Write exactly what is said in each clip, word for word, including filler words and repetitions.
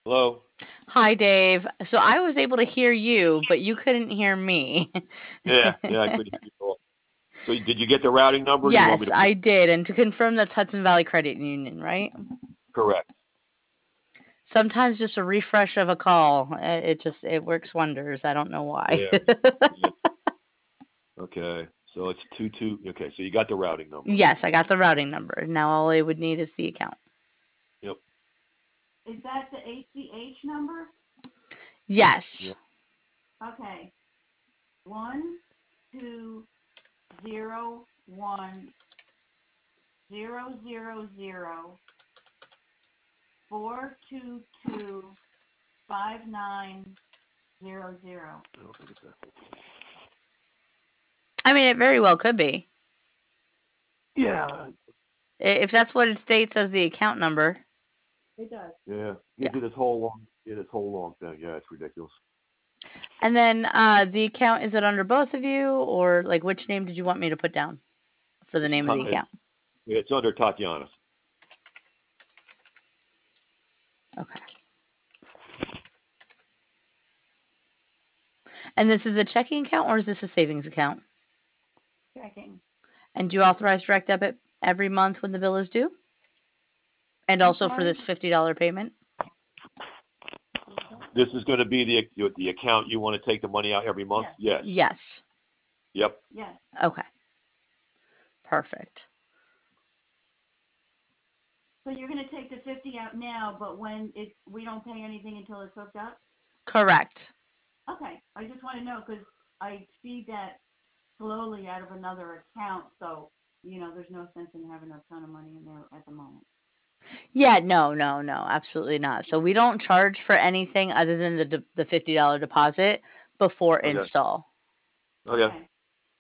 Hello? Hi, Dave. So I was able to hear you, but you couldn't hear me. Yeah, yeah, I couldn't hear you at all. So did you get the routing number? Or do you want me Yes, to put I did. And to confirm, that's Hudson Valley Credit Union, right? correct? Sometimes just a refresh of a call, uh, it just it works wonders. I don't know why. Yeah, yeah. Okay. So it's two two. Okay, so you got the routing number. Yes, I got the routing number. Now all I would need is the account. Yep. Is that the A C H number? Yes. Yep. Okay. One, two, zero, one, zero, zero, zero, four, two, two, five, nine, zero, zero. I don't think it's that. I mean, it very well could be. Yeah. If that's what it states as the account number. It does. Yeah. Yeah. Gives you this whole long, yeah, this whole long thing. Yeah, it's ridiculous. And then uh, the account, is it under both of you, or like which name did you want me to put down for the It's name of the it's account? it's under Tatiana's. Okay. And this is a checking account or is this a savings account? Checking. And do you authorize direct debit every month when the bill is due? And I'm also for sorry? this fifty dollars payment? This is going to be the the account you want to take the money out every month. Yes. Yes. Yes. Yep. Yes. Okay. Perfect. So you're going to take the fifty out now, but when it we don't pay anything until it's hooked up? Correct. Okay. I just want to know because I see that slowly out of another account, so you know there's no sense in having a ton of money in there at the moment. Yeah, no, no, no, absolutely not. So we don't charge for anything other than the de- the fifty dollars deposit before Okay. install. Okay. Okay.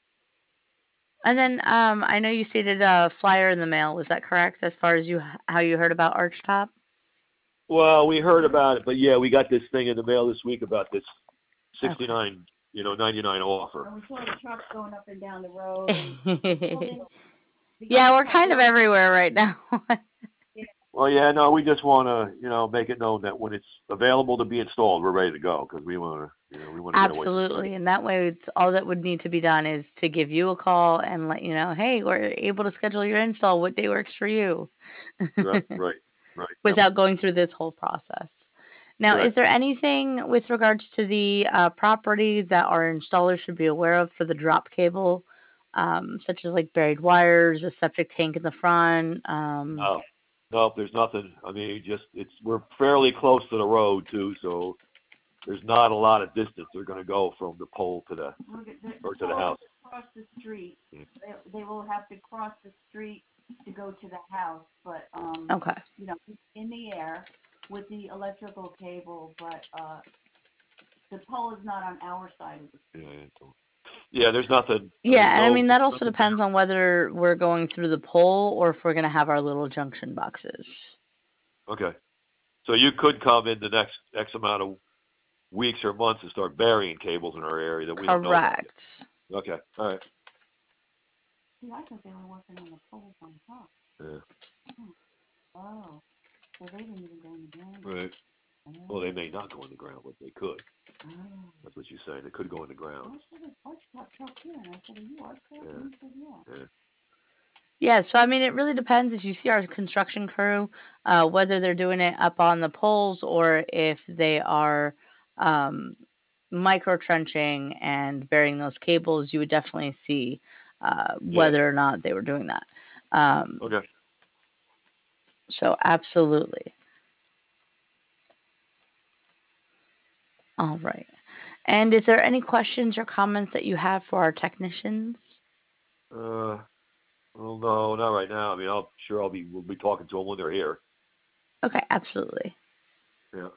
And then um, I know you stated a flyer in the mail. Was that correct as far as you how you heard about Archtop? Well, we heard about it, but yeah, we got this thing in the mail this week about this Okay. sixty-nine, you know, ninety-nine offer. And we saw the trucks going up and down the road, and well, they, the Yeah, we're Archtop kind of really, everywhere right now. yeah, Well, yeah, no, we just want to, you know, make it known that when it's available to be installed, we're ready to go because we want to, you know, we want to get away from site. Absolutely. And that way, it's, all that would need to be done is to give you a call and let you know, hey, we're able to schedule your install. What day works for you? Right, right, right. Yep, Without going through this whole process. Now, right. is there anything with regards to the uh, property that our installer should be aware of for the drop cable, um, such as like buried wires, a septic tank in the front? Um, No, no, there's nothing. I mean, just it's we're fairly close to the road too, so there's not a lot of distance they're going to go from the pole to the we're, the, the or to the pole house. is across the street. Yeah. They, they will have to cross the street to go to the house, but um, okay. you know, it's in the air with the electrical cable, but uh, the pole is not on our side of the Yeah, street. yeah, so- yeah, there's nothing. I mean, Yeah, there's and I no, mean, there's that also nothing there. depends on whether we're going through the pole or if we're going to have our little junction boxes. Okay, so you could come in the next X amount of weeks or months and start burying cables in our area that we don't know about yet. Correct. Okay, all right. See, I thought they were working on the poles on top. Yeah, Hmm. Oh, so they didn't even go in the ground yet. right. Well, they Oh, may not go in the ground, but they could. oh. That's what you're saying. They could go in the ground. I said, "What's that truck here?" And I said, "Are you our truck?" Yeah, And he said, "Yeah." yeah, Yeah, so I mean, it really depends if you see our construction crew, uh, whether they're doing it up on the poles or if they are um, micro trenching and burying those cables, you would definitely see uh, yeah. whether or not they were doing that. Um, Okay. so, absolutely. All right. And is there any questions or comments that you have for our technicians? Uh, well, no, not right now. I mean, I'll sure I'll be we'll be talking to them when they're here. Okay, absolutely. Yeah.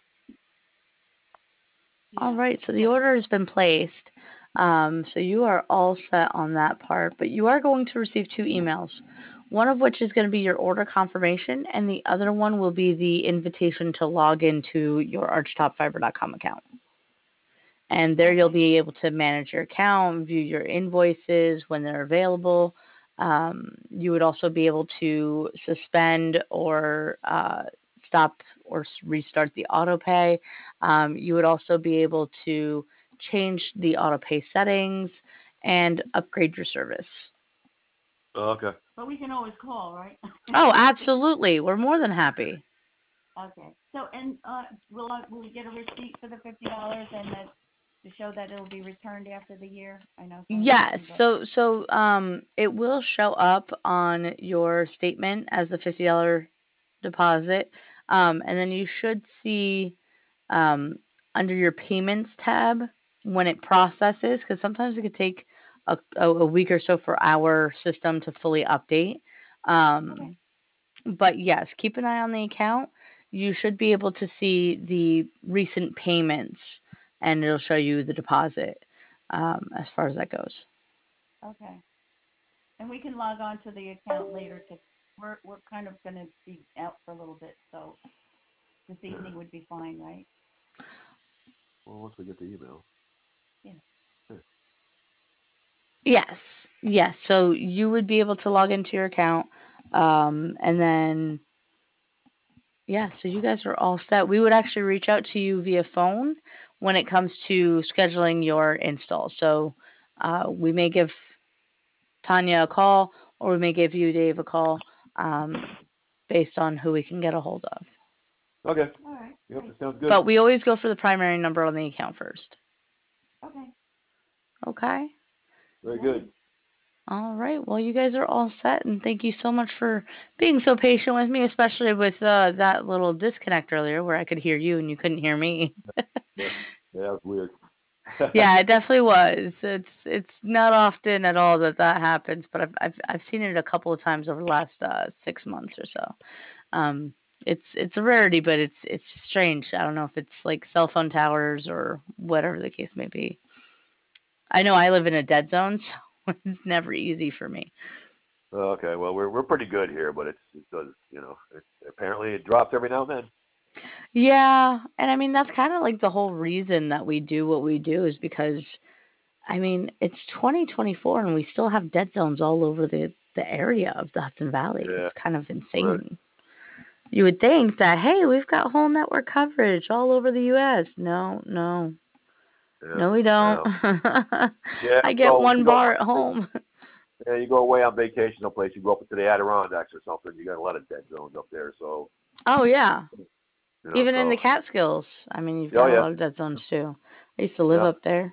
All Yeah. right, so the Yeah. order has been placed. Um, so you are all set on that part, but you are going to receive two emails. One of which is going to be your order confirmation, and the other one will be the invitation to log into your archtop fiber dot com account. And there you'll Okay. be able to manage your account, view your invoices when they're available. Um, you would also be able to suspend or uh, stop or restart the auto pay. Um, you would also be able to change the auto pay settings and upgrade your service. Oh, okay. But we can always call, right? Oh, absolutely. We're more than happy. Okay. So, and uh, will I, will we get a receipt for the fifty dollars and that to show that it'll be returned after the year? I know. Yes. So so um it will show up on your statement as a fifty dollar deposit. Um and then you should see um under your payments tab when it processes, because sometimes it could take a, a, a week or so for our system to fully update. Um Okay. but yes, keep an eye on the account. You should be able to see the recent payments, and it'll show you the deposit um, as far as that goes. Okay. And we can log on to the account later because we're we're kind of going to be out for a little bit, so this evening would be fine, right? Well, once we get the email. Yeah. Sure. Yes, yes. So you would be able to log into your account, um, and then yeah. So you guys are all set. We would actually reach out to you via phone when it comes to scheduling your install. So uh, we may give Tanya a call, or we may give you, Dave, a call, um, based on who we can get a hold of. Okay. All right. Yep, Great. that sounds good. But we always go for the primary number on the account first. Okay. Okay. Very good. All right. Well, you guys are all set, and thank you so much for being so patient with me, especially with uh, that little disconnect earlier where I could hear you and you couldn't hear me. Yeah, yeah, that was weird. Yeah, it definitely was. It's it's not often at all that that happens, but I've I've I've seen it a couple of times over the last uh, six months or so. Um, it's it's a rarity, but it's it's strange. I don't know if it's like cell phone towers or whatever the case may be. I know I live in a dead zone, so it's never easy for me. Oh, okay, well, we're we're pretty good here, but it's it does, you know, it, apparently it drops every now and then. Yeah, and I mean that's kind of like the whole reason that we do what we do is because I mean it's twenty twenty-four and we still have dead zones all over the the area of the Hudson Valley. Yeah. It's kind of Right. insane. You would think that hey, we've got whole network coverage all over the U S. No, no, Yeah. no, we don't. Yeah. I get So one you go, bar at home. yeah, you go away on vacation someplace, you go up into the Adirondacks or something, you got a lot of dead zones up there, so Oh yeah, you know, even in the so Catskills. I mean, you've oh got a yeah, lot of dead zones too. I used to live yeah. up there.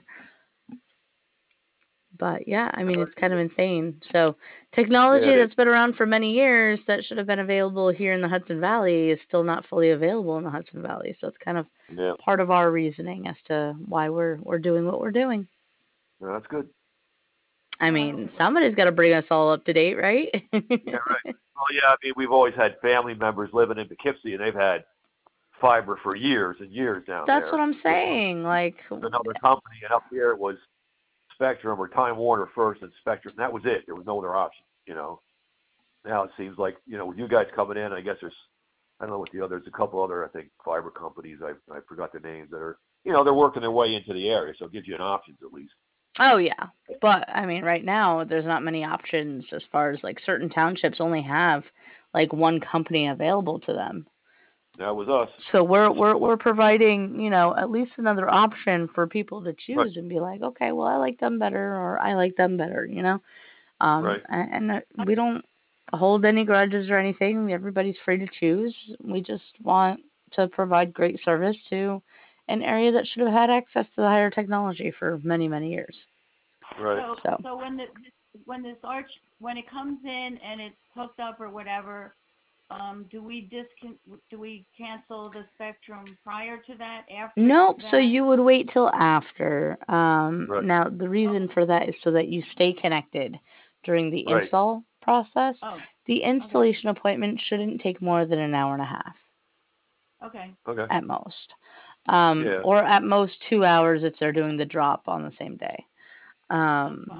But yeah, I mean, Uh, it's kind of insane. So technology yeah, it is. that's been around for many years that should have been available here in the Hudson Valley is still not fully available in the Hudson Valley. So it's kind of Yeah. part of our reasoning as to why we're we're doing what we're doing. No, that's good. I mean, somebody's got to bring us all up to date, right? Yeah, right. Well, yeah, I mean, we've always had family members living in Poughkeepsie, and they've had fiber for years and years down That's there. what I'm saying. Like, Another company, and up here it was Spectrum or Time Warner first, and Spectrum. And that was it. There was no other option. You know. Now it seems like, you know, with you guys coming in, I guess there's, I don't know what the other, there's a couple other, I think, fiber companies. I I forgot their names that are, you know, they're working their way into the area, so it gives you an options at least. oh yeah, but I mean, right now there's not many options as far as like certain townships only have like one company available to them. That was us. So we're we're we're providing, you know, at least another option for people to Right. choose and be like, okay, well, I like them better, or I like them better, you know. Um, Right. and, and uh, we don't hold any grudges or anything. Everybody's free to choose. We just want to provide great service to an area that should have had access to the higher technology for many many years. Right. So, So so when the when this arch when it comes in and it's hooked up or whatever, um, do we discon do we cancel the Spectrum prior to that? After nope. that? So you would wait till after. Um, Right. now the reason for that is so that you stay connected during the Right. install process. Oh, The okay, installation appointment shouldn't take more than an hour and a half okay, Okay. at most, um, Yeah. or at most two hours if they're doing the drop on the same day. that's Um, fine.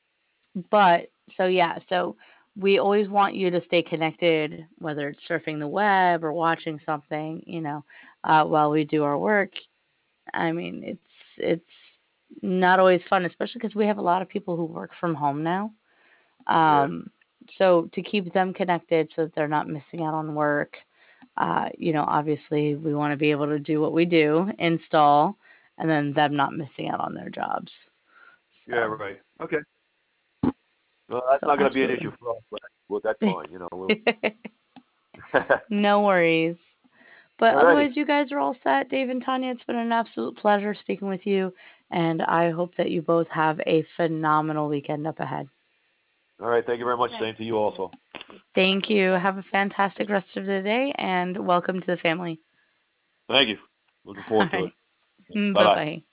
but so yeah, so we always want you to stay connected, whether it's surfing the web or watching something, you know, uh, while we do our work. I mean, it's it's not always fun, especially because we have a lot of people who work from home now. Yeah. Um, so to keep them connected so that they're not missing out on work, uh, you know, obviously we want to be able to do what we do, install, and then them not missing out on their jobs. Yeah, So, right. Okay. Well, that's so not going to be an issue absolutely. for us, but well, that's fine. You know, we'll. No worries. But Alrighty. otherwise, you guys are all set. Dave and Tanya, it's been an absolute pleasure speaking with you, and I hope that you both have a phenomenal weekend up ahead. All right. Thank you very much. Thank Same to you also. Thank you. Have a fantastic rest of the day, and welcome to the family. Thank you. Looking All forward to it. right. Bye Bye bye. bye.